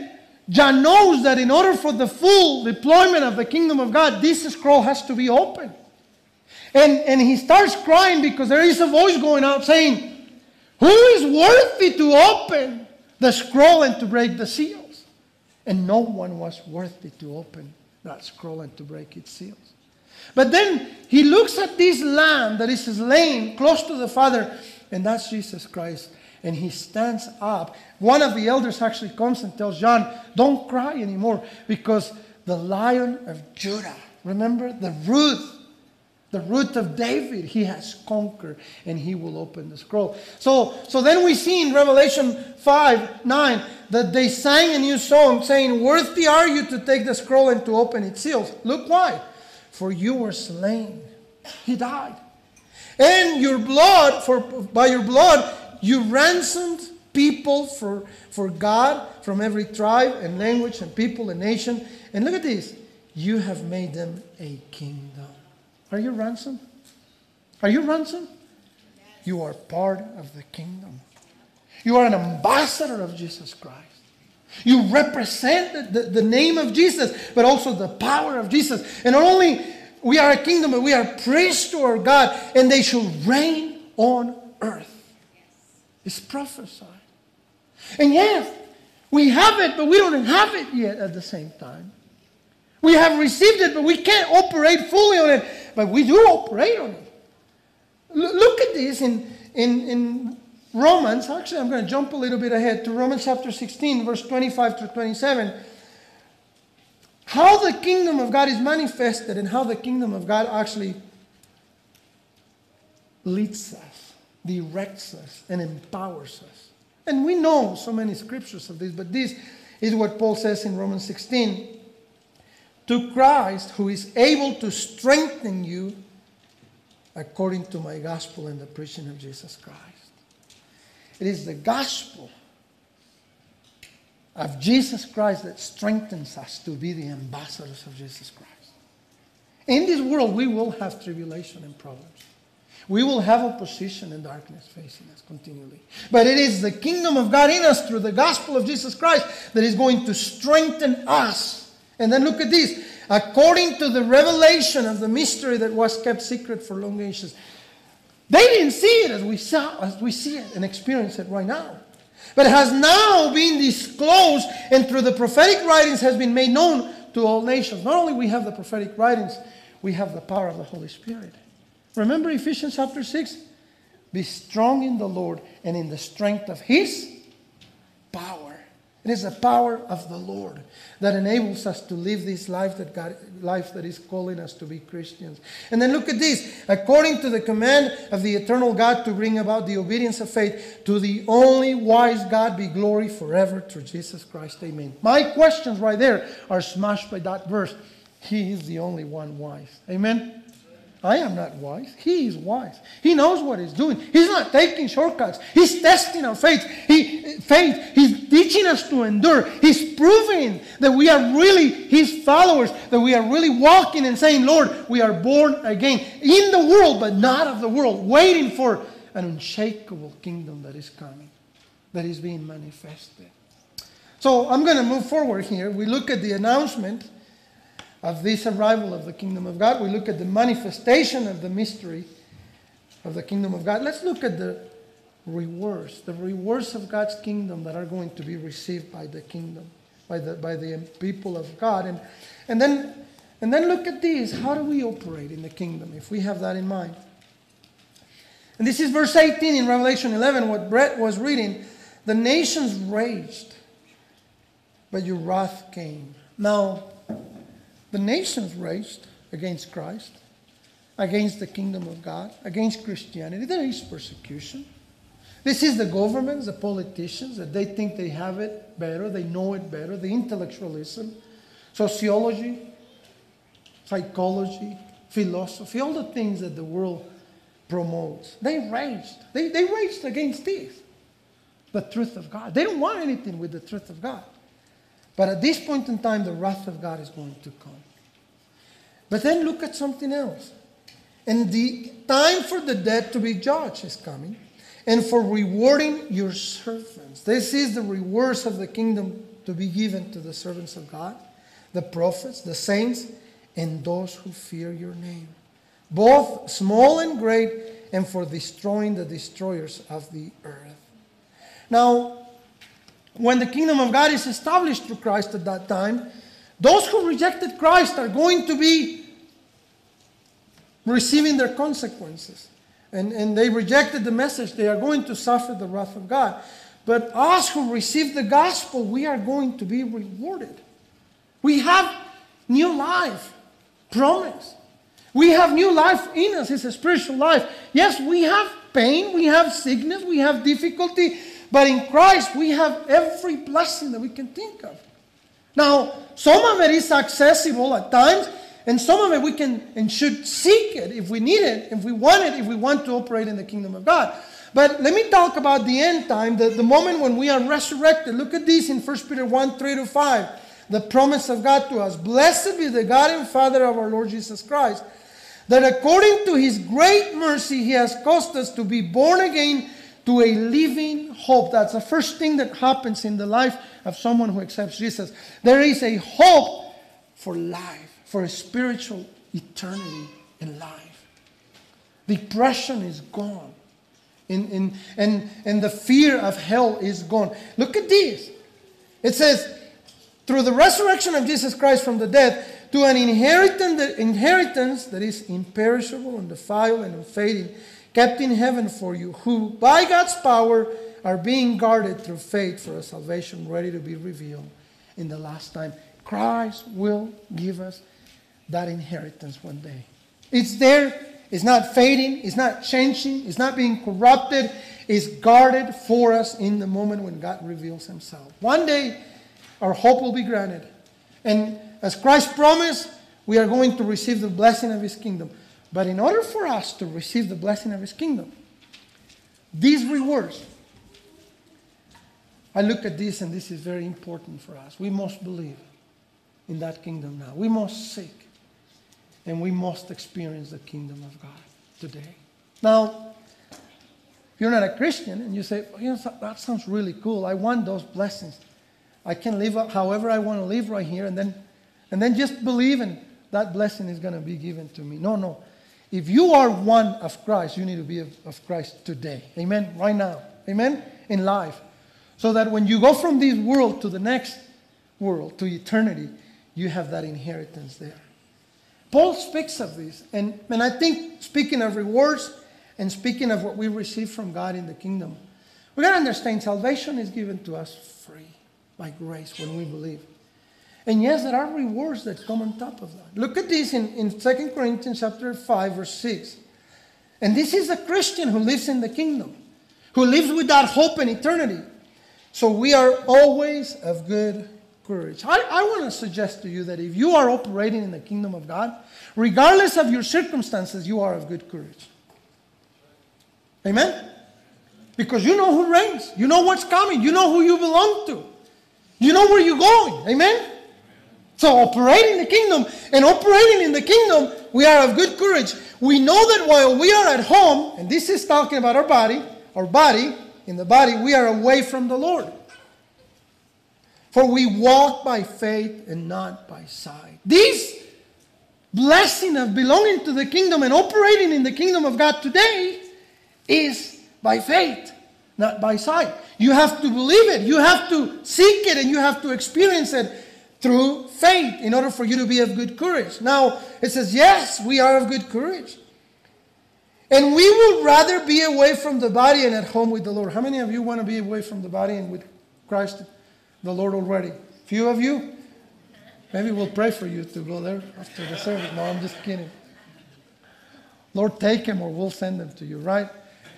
John knows that in order for the full deployment of the kingdom of God, this scroll has to be open. And he starts crying because there is a voice going out saying, who is worthy to open the scroll and to break the seals? And no one was worthy to open that scroll and to break its seals. But then he looks at this lamb that is slain close to the Father, and that's Jesus Christ. And he stands up. One of the elders actually comes and tells John, don't cry anymore, because the Lion of Judah, remember, the root of David, he has conquered, and he will open the scroll. So then we see in Revelation 5:9 that they sang a new song saying, worthy are you to take the scroll and to open its seals. Look why. For you were slain. He died. And your blood, by your blood, you ransomed people for God from every tribe and language and people and nation. And look at this. You have made them a kingdom. Are you ransomed? Are you ransomed? You are part of the kingdom. You are an ambassador of Jesus Christ. You represent the name of Jesus, but also the power of Jesus. And not only we are a kingdom, but we are priests to our God, and they shall reign on earth. It's prophesied. And yes, we have it, but we don't have it yet at the same time. We have received it, but we can't operate fully on it. But we do operate on it. Look at this in Romans. Actually, I'm going to jump a little bit ahead to Romans chapter 16, verse 25 to 27. How the kingdom of God is manifested and how the kingdom of God actually leads us, directs us, and empowers us. And we know so many scriptures of this, but this is what Paul says in Romans 16. To Christ, who is able to strengthen you according to my gospel and the preaching of Jesus Christ. It is the gospel of Jesus Christ that strengthens us to be the ambassadors of Jesus Christ. In this world, we will have tribulation and problems. We will have opposition and darkness facing us continually. But it is the kingdom of God in us through the gospel of Jesus Christ that is going to strengthen us. And then look at this. According to the revelation of the mystery that was kept secret for long ages. They didn't see it as we see it and experience it right now. But it has now been disclosed, and through the prophetic writings has been made known to all nations. Not only we have the prophetic writings, we have the power of the Holy Spirit. Remember Ephesians chapter 6? Be strong in the Lord and in the strength of His power. It is the power of the Lord that enables us to live this life that is calling us to be Christians. And then look at this. According to the command of the eternal God to bring about the obedience of faith, to the only wise God be glory forever through Jesus Christ. Amen. My questions right there are smashed by that verse. He is the only one wise. Amen. I am not wise. He is wise. He knows what He's doing. He's not taking shortcuts. He's testing our faith. He's teaching us to endure. He's proving that we are really His followers, that we are really walking and saying, Lord, we are born again in the world, but not of the world, waiting for an unshakable kingdom that is coming, that is being manifested. So I'm going to move forward here. We look at the announcement of this arrival of the kingdom of God. We look at the manifestation of the mystery of the kingdom of God. Let's look at the rewards of God's kingdom that are going to be received by the kingdom, by the people of God. And then look at this. How do we operate in the kingdom if we have that in mind? And this is verse 18 in Revelation 11, what Brett was reading. The nations raged, but your wrath came. Now, the nations raged against Christ, against the kingdom of God, against Christianity. There is persecution. This is the governments, the politicians, that they think they have it better, they know it better, the intellectualism, sociology, psychology, philosophy, all the things that the world promotes. They raged. They raged against this, the truth of God. They don't want anything with the truth of God. But at this point in time, the wrath of God is going to come. But then look at something else. And the time for the dead to be judged is coming. and for rewarding your servants. This is the rewards of the kingdom to be given to the servants of God, the prophets, the saints, and those who fear your name, both small and great, and for destroying the destroyers of the earth. Now, when the kingdom of God is established through Christ at that time, those who rejected Christ are going to be receiving their consequences. And they rejected the message. They are going to suffer the wrath of God. But us who receive the gospel, we are going to be rewarded. We have new life promised. We have new life in us. It's a spiritual life. Yes, we have pain, we have sickness, we have difficulty. But in Christ, we have every blessing that we can think of. Now, some of it is accessible at times, and some of it we can and should seek it if we need it, if we want it, if we want to operate in the kingdom of God. But let me talk about the end time, the moment when we are resurrected. Look at this in 1 Peter 1, 3-5. The promise of God to us. Blessed be the God and Father of our Lord Jesus Christ, that according to his great mercy he has caused us to be born again to a living hope. That's the first thing that happens in the life of someone who accepts Jesus. There is a hope for life, for a spiritual eternity in life. Depression is gone. And the fear of hell is gone. Look at this. It says, through the resurrection of Jesus Christ from the dead, to an inheritance that is imperishable, undefiled, and unfading, kept in heaven for you, who by God's power are being guarded through faith for a salvation ready to be revealed in the last time. Christ will give us that inheritance one day. It's there. It's not fading. It's not changing. It's not being corrupted. It's guarded for us in the moment when God reveals himself. One day, our hope will be granted. And as Christ promised, we are going to receive the blessing of his kingdom. But in order for us to receive the blessing of his kingdom, these rewards, I look at this and this is very important for us. We must believe in that kingdom now. We must seek and we must experience the kingdom of God today. Now, if you're not a Christian and you say, that sounds really cool. I want those blessings. I can live however I want to live right here and then just believe and that blessing is going to be given to me. No. If you are one of Christ, you need to be of Christ today. Amen? Right now. Amen? In life. So that when you go from this world to the next world, to eternity, you have that inheritance there. Paul speaks of this. And I think speaking of rewards and speaking of what we receive from God in the kingdom, we got to understand salvation is given to us free by grace when we believe. And yes, there are rewards that come on top of that. Look at this in 2 Corinthians chapter 5, verse 6. And this is a Christian who lives in the kingdom, who lives with that hope in eternity. So we are always of good courage. I want to suggest to you that if you are operating in the kingdom of God, regardless of your circumstances, you are of good courage. Amen? Because you know who reigns. You know what's coming. You know who you belong to. You know where you're going. Amen? So operating in the kingdom and operating in the kingdom, we are of good courage. We know that while we are at home, and this is talking about our body, in the body, we are away from the Lord. For we walk by faith and not by sight. This blessing of belonging to the kingdom and operating in the kingdom of God today is by faith, not by sight. You have to believe it. You have to seek it and you have to experience it through faith in order for you to be of good courage. Now, it says, yes, we are of good courage. And we would rather be away from the body and at home with the Lord. How many of you want to be away from the body and with Christ the Lord already? Few of you? Maybe we'll pray for you to go there after the service. No, I'm just kidding. Lord, take him or we'll send them to you, right?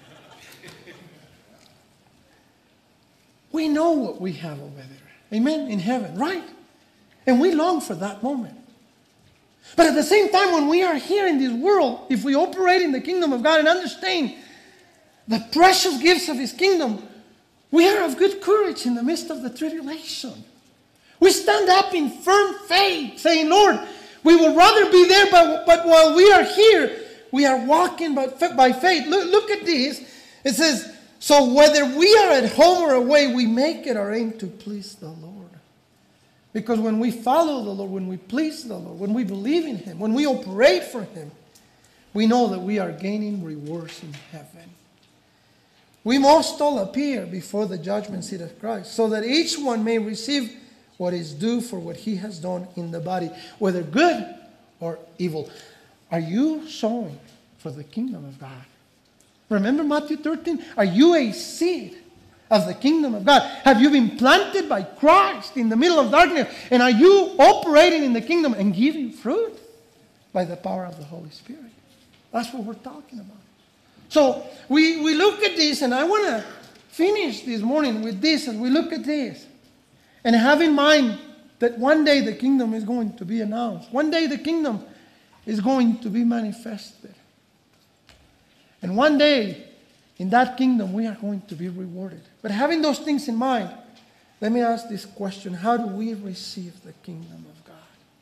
We know what we have over there. Amen? In heaven, right? And we long for that moment. But at the same time, when we are here in this world, if we operate in the kingdom of God and understand the precious gifts of his kingdom, we are of good courage in the midst of the tribulation. We stand up in firm faith, saying, Lord, we would rather be there, but while we are here, we are walking by faith. Look at this. It says, So whether we are at home or away, we make it our aim to please the Lord. Because when we follow the Lord, when we please the Lord, when we believe in Him, when we operate for Him, we know that we are gaining rewards in heaven. We must all appear before the judgment seat of Christ, so that each one may receive what is due for what he has done in the body, whether good or evil. Are you sowing for the kingdom of God? Remember Matthew 13? Are you a seed of the kingdom of God? Have you been planted by Christ in the middle of darkness? And are you operating in the kingdom and giving fruit by the power of the Holy Spirit? That's what we're talking about. So we look at this, and I want to finish this morning with this as we look at this. And have in mind that one day the kingdom is going to be announced. One day the kingdom is going to be manifested. And one day in that kingdom we are going to be rewarded. But having those things in mind, let me ask this question. How do we receive the kingdom of God?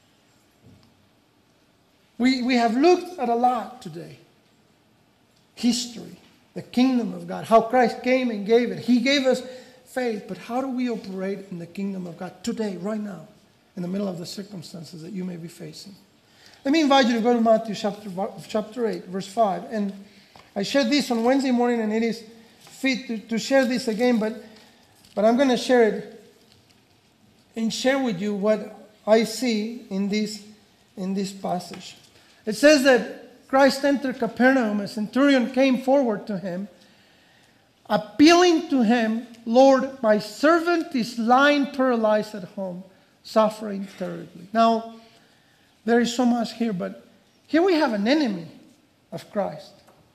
We have looked at a lot today. History, the kingdom of God, how Christ came and gave it. He gave us faith, but how do we operate in the kingdom of God today, right now, in the middle of the circumstances that you may be facing? Let me invite you to go to Matthew chapter 8, verse 5. And I shared this on Wednesday morning, and it is fit to share this again, but I'm going to share it and share with you what I see in this passage. It says that Christ entered Capernaum. A centurion came forward to him, appealing to him, "Lord, my servant is lying paralyzed at home, suffering terribly." Now, there is so much here, but here we have an enemy of Christ.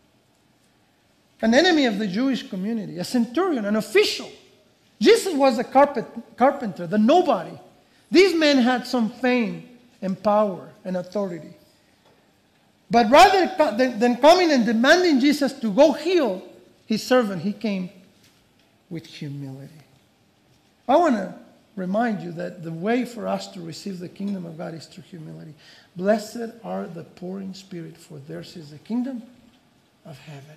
An enemy of the Jewish community, a centurion, an official. Jesus was a carpenter, the nobody. These men had some fame and power and authority. But rather than coming and demanding Jesus to go heal his servant, he came with humility. I want to remind you that the way for us to receive the kingdom of God is through humility. Blessed are the poor in spirit, for theirs is the kingdom of heaven.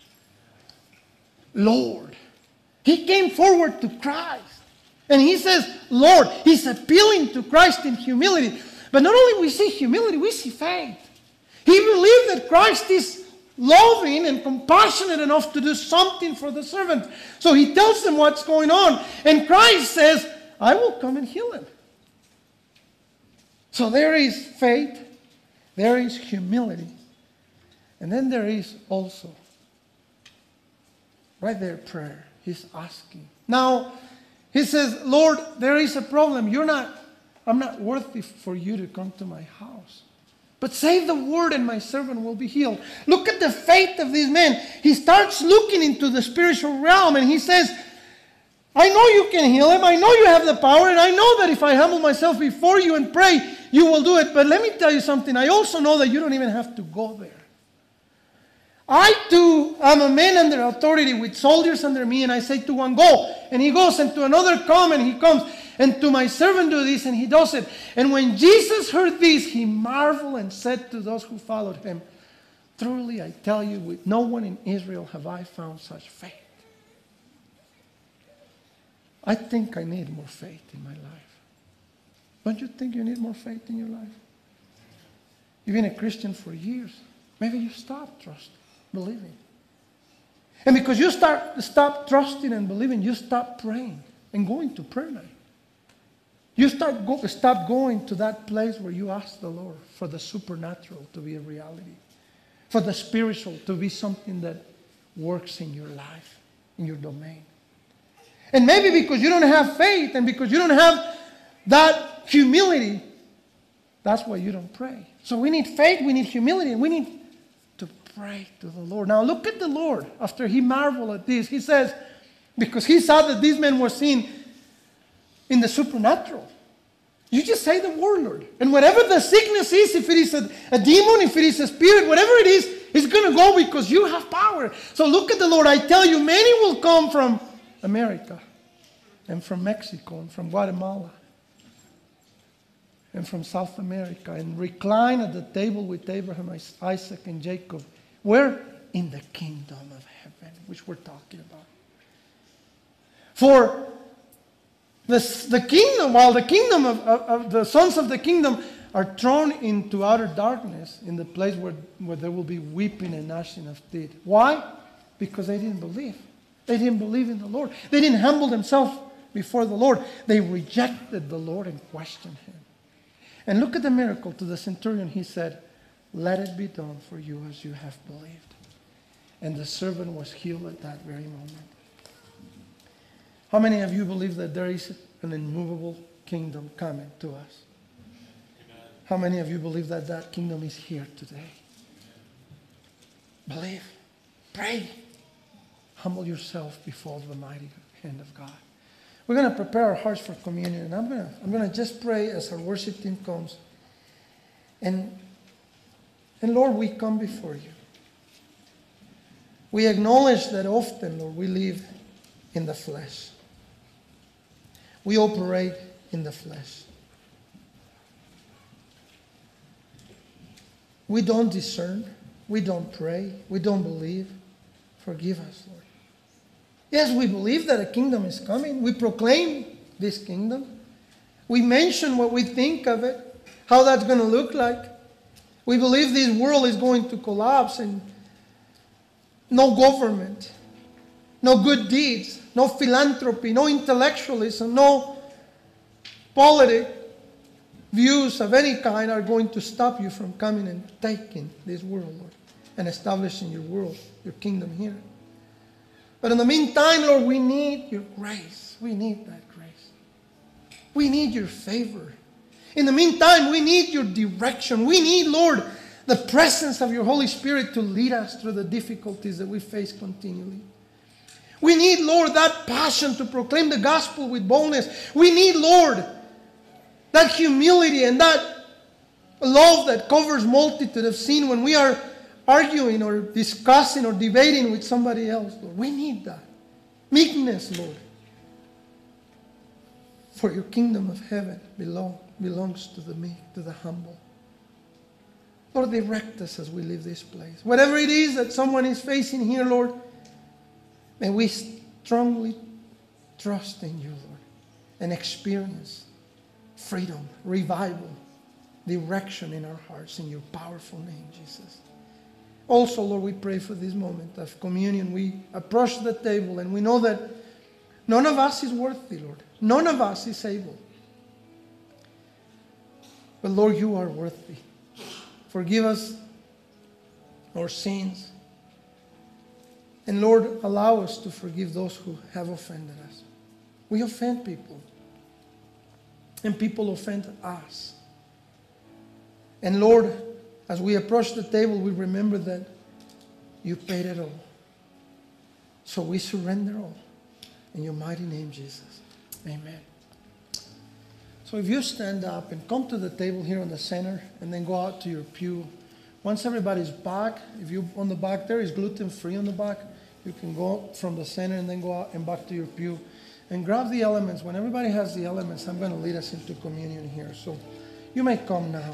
Lord. He came forward to Christ. And he says, Lord. He's appealing to Christ in humility. But not only we see humility, we see faith. He believed that Christ is loving and compassionate enough to do something for the servant. So he tells them what's going on. And Christ says, I will come and heal him. So there is faith. There is humility. And then there is also, right there, prayer. He's asking. Now, he says, Lord, there is a problem. I'm not worthy for you to come to my house. But say the word and my servant will be healed. Look at the faith of these men. He starts looking into the spiritual realm and he says, I know you can heal him. I know you have the power. And I know that if I humble myself before you and pray, you will do it. But let me tell you something. I also know that you don't even have to go there. I too am a man under authority with soldiers under me. And I say to one, go. And he goes. And to another, come. And he comes. And to my servant do this, and he does it. And when Jesus heard this, he marveled and said to those who followed him, truly I tell you, with no one in Israel have I found such faith. I think I need more faith in my life. Don't you think you need more faith in your life? You've been a Christian for years. Maybe you stopped trusting, believing. And because you stop trusting and believing, you stop praying and going to prayer night. You stop going to that place where you ask the Lord for the supernatural to be a reality, for the spiritual to be something that works in your life, in your domain. And maybe because you don't have faith and because you don't have that humility, that's why you don't pray. So we need faith, we need humility, and we need to pray to the Lord. Now look at the Lord. After he marveled at this, he says, because he saw that these men were seen in the supernatural. You just say the word, Lord. And whatever the sickness is, if it is a demon, if it is a spirit, whatever it is, it's going to go because you have power. So look at the Lord. I tell you, many will come from America and from Mexico and from Guatemala and from South America and recline at the table with Abraham, Isaac, and Jacob. Where? In the kingdom of heaven, which we're talking about. For the kingdom, while the kingdom of the sons of the kingdom are thrown into outer darkness, in the place where there will be weeping and gnashing of teeth. Why? Because they didn't believe. They didn't believe in the Lord. They didn't humble themselves before the Lord. They rejected the Lord and questioned Him. And look at the miracle. To the centurion, He said, "Let it be done for you as you have believed." And the servant was healed at that very moment. How many of you believe that there is an immovable kingdom coming to us? Amen. How many of you believe that that kingdom is here today? Amen. Believe. Pray. Humble yourself before the mighty hand of God. We're going to prepare our hearts for communion. And I'm going to just pray as our worship team comes. And Lord, we come before you. We acknowledge that often, Lord, we live in the flesh. We operate in the flesh. We don't discern. We don't pray. We don't believe. Forgive us, Lord. Yes, we believe that a kingdom is coming. We proclaim this kingdom. We mention what we think of it, how that's going to look like. We believe this world is going to collapse and no government, no good deeds, no philanthropy, no intellectualism, no politic views of any kind are going to stop you from coming and taking this world, Lord, and establishing your world, your kingdom here. But in the meantime, Lord, we need your grace. We need that grace. We need your favor. In the meantime, we need your direction. We need, Lord, the presence of your Holy Spirit to lead us through the difficulties that we face continually. We need, Lord, that passion to proclaim the gospel with boldness. We need, Lord, that humility and that love that covers multitude of sin when we are arguing or discussing or debating with somebody else, Lord. We need that. Meekness, Lord. For your kingdom of heaven belongs to the meek, to the humble. Lord, direct us as we leave this place. Whatever it is that someone is facing here, Lord, may we strongly trust in you, Lord, and experience freedom, revival, direction in our hearts in your powerful name, Jesus. Also, Lord, we pray for this moment of communion. We approach the table and we know that none of us is worthy, Lord. None of us is able. But Lord, you are worthy. Forgive us our sins. And Lord, allow us to forgive those who have offended us. We offend people. And people offend us. And Lord, as we approach the table, we remember that you paid it all. So we surrender all. In your mighty name, Jesus. Amen. So if you stand up and come to the table here in the center and then go out to your pew. Once everybody's back, if you on the back there is gluten-free on the back, you can go from the center and then go out and back to your pew and grab the elements. When everybody has the elements, I'm going to lead us into communion here. So you may come now.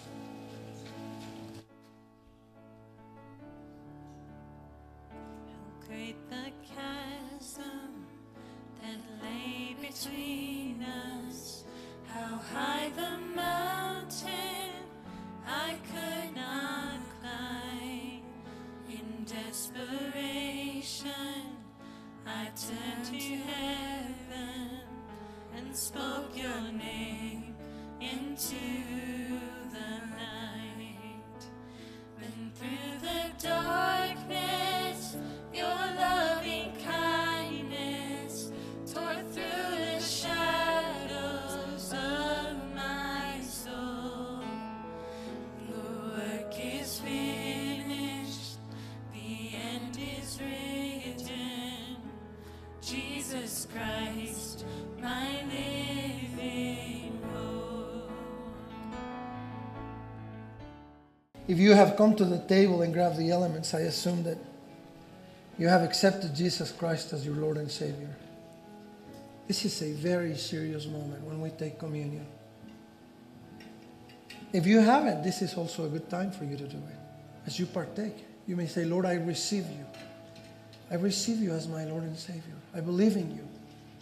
Great the chasm that lay between us, how high the mountain I could not climb. In desperation, I turned to heaven and spoke your name into the night. When through the darkness, your loving kindness tore through the shadows of my soul. The work is finished, the end is written. Jesus Christ, my living hope. If you have come to the table and grabbed the elements, I assume that you have accepted Jesus Christ as your Lord and Savior. This is a very serious moment when we take communion. If you haven't, this is also a good time for you to do it. As you partake, you may say, Lord, I receive you. I receive you as my Lord and Savior. I believe in you.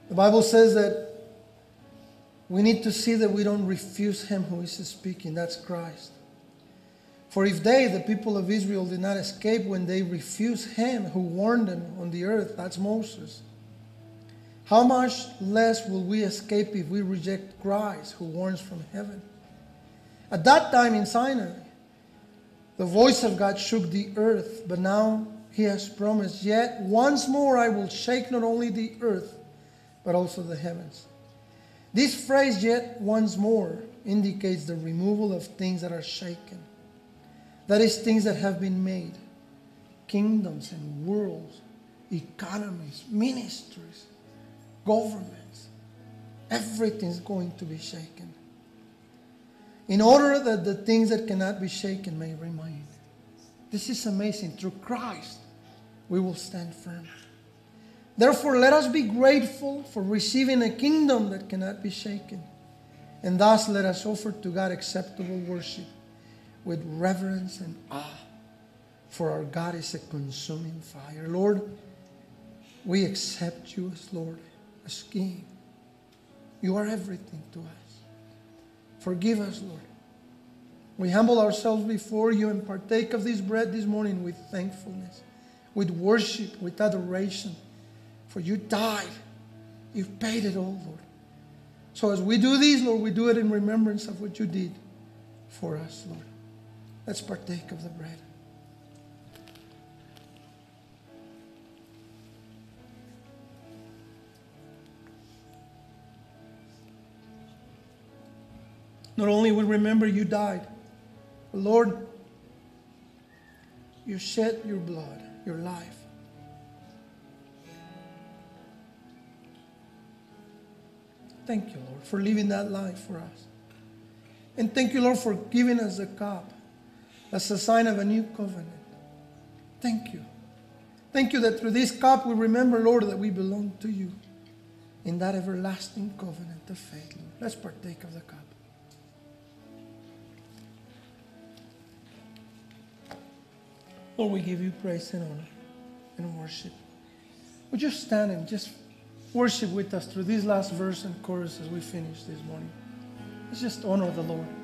The Bible says that we need to see that we don't refuse Him who is speaking. That's Christ. For if they, the people of Israel, did not escape when they refused Him who warned them on the earth, that's Moses, how much less will we escape if we reject Christ who warns from heaven? At that time in Sinai, the voice of God shook the earth, but now He has promised, yet once more I will shake not only the earth, but also the heavens. This phrase, yet once more, indicates the removal of things that are shaken. That is, things that have been made. Kingdoms and worlds, economies, ministries, governments. Everything's going to be shaken. In order that the things that cannot be shaken may remain. This is amazing. Through Christ, we will stand firm. Therefore, let us be grateful for receiving a kingdom that cannot be shaken. And thus let us offer to God acceptable worship with reverence and awe. For our God is a consuming fire. Lord, we accept You as Lord, as King. You are everything to us. Forgive us, Lord. We humble ourselves before You and partake of this bread this morning with thankfulness, with worship, with adoration. For You died. You've paid it all, Lord. So as we do this, Lord, we do it in remembrance of what You did for us, Lord. Let's partake of the bread. Not only we remember You died, but Lord, You shed Your blood, Your life. Thank You, Lord, for living that life for us. And thank You, Lord, for giving us the cup as a sign of a new covenant. Thank You. Thank You that through this cup we remember, Lord, that we belong to You in that everlasting covenant of faith, Lord. Let's partake of the cup. Lord, we give You praise and honor and worship. Would You stand and just worship with us through this last verse and chorus as we finish this morning? Let's just honor the Lord.